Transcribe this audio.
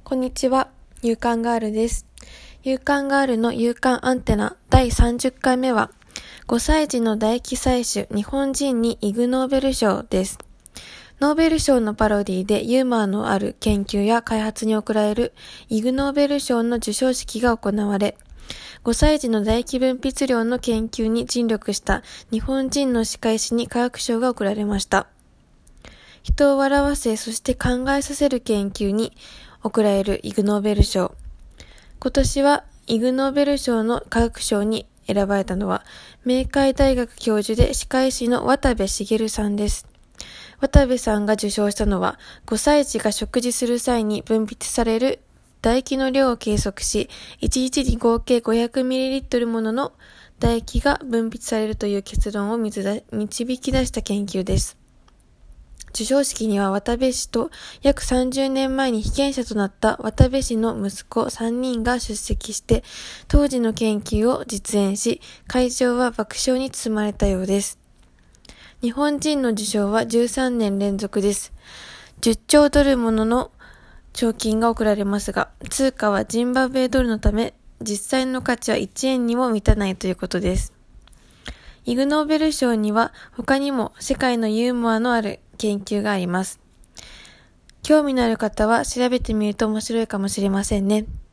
こんにちは、夕刊ガールです。夕刊ガールの夕刊アンテナ第30回目は、5歳児の唾液採取日本人にイグ・ノーベル賞です。ノーベル賞のパロディでユーモアのある研究や開発に贈られるイグ・ノーベル賞の授賞式が行われ、5歳児の唾液分泌量の研究に尽力した日本人の歯科医師に科学賞が贈られました。人を笑わせ、そして考えさせる研究に贈られるイグ・ノーベル賞。今年はイグ・ノーベル賞の科学賞に選ばれたのは、明海大学教授で歯科医師の渡部茂さんです。渡部さんが受賞したのは、5歳児が食事する際に分泌される唾液の量を計測し、1日に合計 500ml ものの唾液が分泌されるという結論を導き出した研究です。授賞式には渡部氏と約30年前に被験者となった渡部氏の息子3人が出席して当時の研究を実演し、会場は爆笑に包まれたようです。日本人の受賞は13年連続です。10兆ドルものの賞金が贈られますが、通貨はジンバブエドルのため実際の価値は1円にも満たないということです。イグ・ノーベル賞には他にも世界のユーモアのある研究があります。興味のある方は調べてみると面白いかもしれませんね。